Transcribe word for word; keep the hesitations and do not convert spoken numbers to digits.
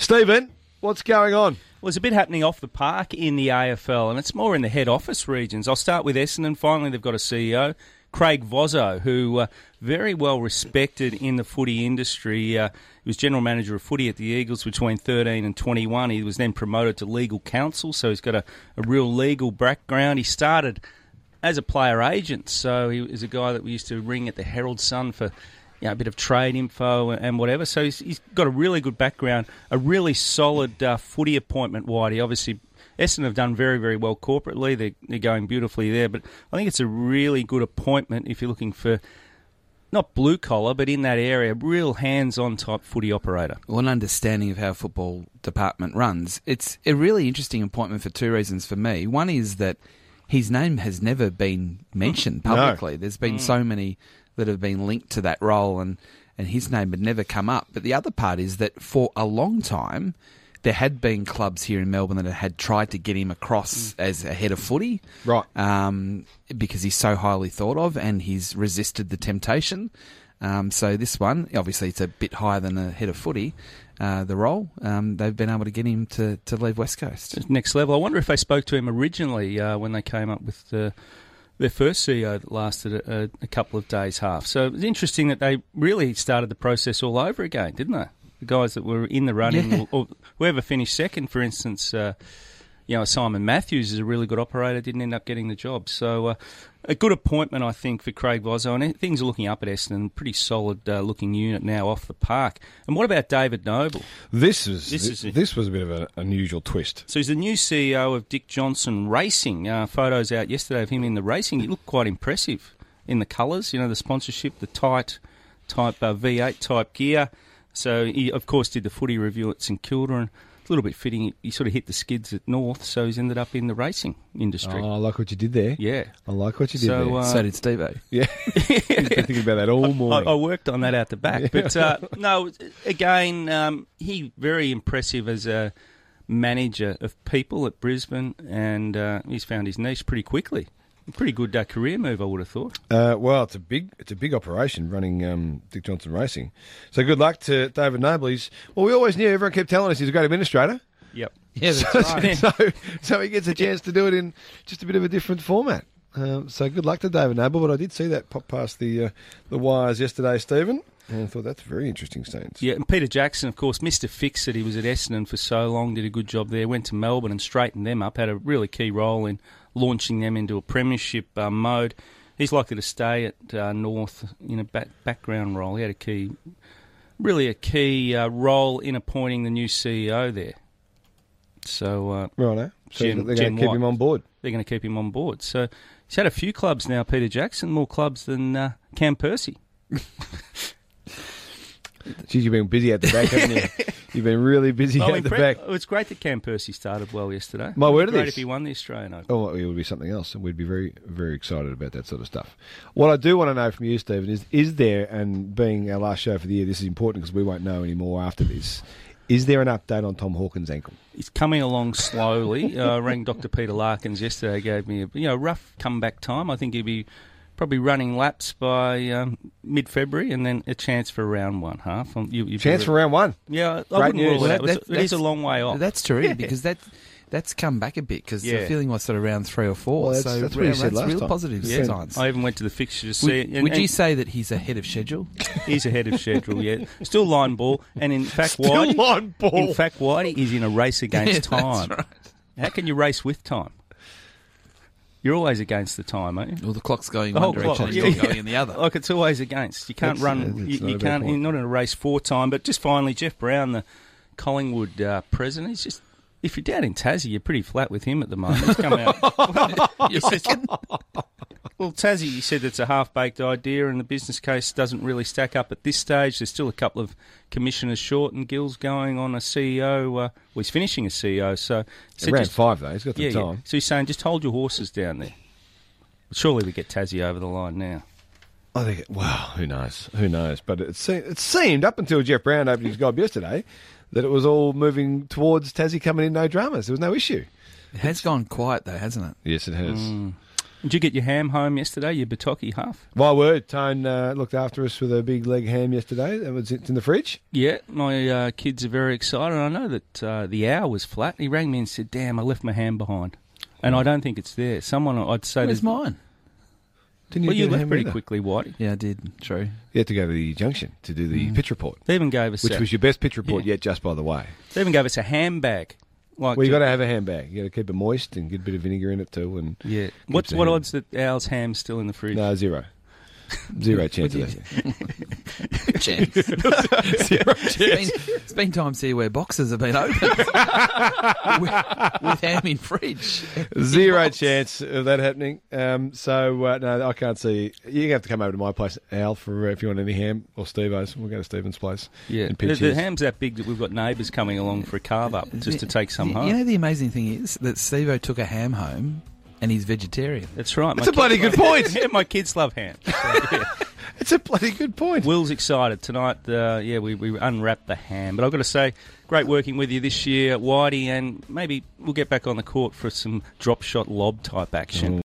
Stephen, what's going on? Well, there's a bit happening off the park in the A F L, and it's more in the head office regions. I'll start with Essendon. Finally, they've got a C E O, Craig Vozzo, who uh, very well respected in the footy industry. Uh, he was general manager of footy at the Eagles between thirteen and twenty-one. He was then promoted to legal counsel, so he's got a, a real legal background. He started as a player agent, so he was a guy that we used to ring at the Herald Sun for you know, a bit of trade info and whatever. So he's, he's got a really good background, a really solid uh, footy appointment, Whitey. Obviously, Essendon have done very, very well corporately. They're, they're going beautifully there. But I think it's a really good appointment if you're looking for, not blue-collar, but in that area, real hands-on type footy operator. Well, an understanding of how a football department runs. It's a really interesting appointment for two reasons for me. One is that his name has never been mentioned publicly. No. There's been mm. so many that have been linked to that role, and, and his name had never come up. But the other part is that for a long time, there had been clubs here in Melbourne that had tried to get him across mm. as a head of footy, right? Um, because he's so highly thought of, and he's resisted the temptation. Um, so this one, obviously, it's a bit higher than a head of footy. Uh, the role, um, they've been able to get him to, to leave West Coast. Next level. I wonder if they spoke to him originally uh, when they came up with the. Their first C E O that lasted a, a couple of days half. So it was interesting that they really started the process all over again, didn't they? The guys that were in the running, yeah. or, or whoever finished second, for instance, uh, you know, Simon Matthews is a really good operator, didn't end up getting the job. So uh, a good appointment, I think, for Craig Vozzo. And things are looking up at Essendon, pretty solid uh, looking unit now off the park. And what about David Noble? This is this, is a, this was a bit of an unusual twist. So he's the new C E O of Dick Johnson Racing. Uh, photos out yesterday of him in the racing. He looked quite impressive in the colours, you know, the sponsorship, the tight type uh, V eight type gear. So he, of course, did the footy review at St Kilda, and a little bit fitting. He sort of hit the skids at North, so he's ended up in the racing industry. Oh, I like what you did there. Yeah. I like what you did so, there. Uh, so did Steve-O. Yeah. He's been thinking about that all morning. I, I worked on that out the back. But, uh, no, again, um, he very impressive as a manager of people at Brisbane, and uh, he's found his niche pretty quickly. A pretty good uh, career move, I would have thought. Uh, well, it's a big, it's a big operation running um, Dick Johnson Racing. So good luck to David Noble. He's, well, we always knew. Everyone kept telling us he's a great administrator. Yep. Yeah, that's so, right. So, so he gets a chance to do it in just a bit of a different format. Um, so good luck to David Noble. But I did see that pop past the uh, the wires yesterday, Stephen. And I thought that's very interesting scenes. Yeah, and Peter Jackson, of course, Mister Fix-It. He was at Essendon for so long, did a good job there, went to Melbourne and straightened them up, had a really key role in launching them into a premiership uh, mode. He's likely to stay at uh, North in a back, background role. He had a key, really a key uh, role in appointing the new C E O there. So, uh, Righto. So Jen, they're Jen going to keep White. him on board. They're going to keep him on board. So he's had a few clubs now, Peter Jackson, more clubs than uh, Cam Percy. Geez, you've been busy at the back, haven't you? You've been really busy well, at the impre- back. Oh, it's great that Cam Percy started well yesterday. My word of great this. if he won the Australian Open. Oh, it would be something else, and we'd be very, very excited about that sort of stuff. What I do want to know from you, Stephen, is is there, and being our last show for the year, this is important because we won't know any more after this, is there an update on Tom Hawkins' ankle? He's coming along slowly. uh, I rang Doctor Peter Larkins yesterday, gave me a you know rough comeback time. I think he'll be probably running laps by um, mid-February, and then a chance for round one half. Um, you, chance for round one? Yeah, I Great wouldn't news. rule it out. Well, It is a long way off. That's true, Yeah. because that that's come back a bit, because Yeah. the feeling was sort of around three or four. Well, that's- so that's what you said that's last real time. positive Yeah. signs. I even went to the fixture to see Would, it. and- would you and say that he's ahead of schedule? he's ahead of schedule, yeah. Still line ball, and in fact, Still Whitey, line ball. in fact, Whitey is in a race against Yeah, time. that's right. How can you race with time? You're always against the time, aren't you? Well, the clock's going The one whole direction clock, and yeah, you're yeah. going in the other. Like, it's always against. You can't That's- run. that's You, not you a bad can't. point. You're not in a race for time. But just finally, Jeff Brown, the Collingwood uh, president, he's just. If you're down in Tassie, you're pretty flat with him at the moment. He's come out. You reckon? Well, Tassie, he said it's a half-baked idea, and the business case doesn't really stack up at this stage. There's still a couple of commissioners short, and Gill's going on a C E O. Uh, well, he's finishing a C E O, so, so round just, five, though. He's got the yeah, time. yeah. So he's saying, just hold your horses down there. Surely we get Tassie over the line now. I think, well, who knows? Who knows? But it seemed, it seemed up until Jeff Brown opened his gob yesterday that it was all moving towards Tassie coming in, no dramas. There was no issue. It has gone quiet, though, hasn't it? Yes, it has. Mm. Did you get your ham home yesterday, your Bataki half? My word, Tone uh, looked after us with a big leg ham yesterday. That was it's in the fridge. Yeah, my uh, kids are very excited. I know that uh, the hour was flat. He rang me and said, damn, I left my ham behind. And I don't think it's there. Someone, I'd say... Where's mine? Didn't you well, you get a left ham pretty either? quickly, Whitey. Yeah, I did. True. You had to go to the junction to do the Mm. pitch report, They even gave us which a, was your best pitch report Yeah. yet, just by the way. They even gave us a ham bag. Like Well, you to- got to have a handbag. You got to keep it moist and get a bit of vinegar in it too. And Yeah. keeps What's the what ham- odds that Al's ham's still in the fridge? No, zero. Zero chance of that. Chance. Zero It's chance. been, it's been time to see where boxes have been opened with, with ham in fridge. Zero Box. chance of that happening. Um, so uh, no, I can't see. You have to come over to my place, Al, for uh, if you want any ham or Steve-O's. We'll go to Stephen's place. Yeah. and The, pitch the his. ham's that big that we've got neighbours coming along for a carve up just to take some you, home. You know, the amazing thing is that Steve-O took a ham home and he's vegetarian. That's right. That's my a bloody kids good love- point. Yeah, my kids love ham. So, yeah. It's a bloody good point. Will's excited tonight. Uh, yeah, we, we unwrapped the ham. But I've got to say, great working with you this year, Whitey, and maybe we'll get back on the court for some drop shot lob type action.